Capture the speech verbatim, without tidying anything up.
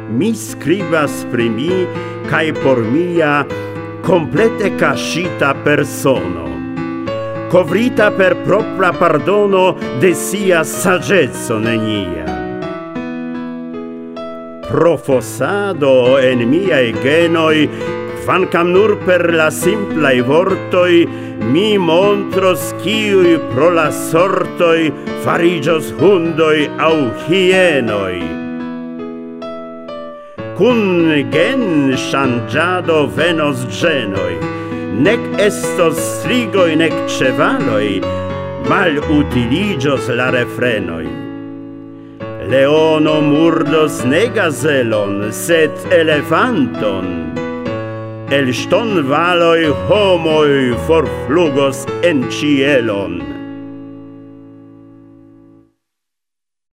mi scribas pri mi, cae por mia complete cascita persono, covrita per propria pardono de sia sagezzo nenia. Profosado en miei genoi, kvankam nur per la simplai vortoi, mi montros kiui pro la sortoi farigios hundoi au hienoi. Cun gen changiado venos genoi, nec estos strigoi nec cevaloi, mal utiligios la refrenoi. Leono murdos ne gazelon, sed elefanton. El ston valoi homoi forflugos en cielon.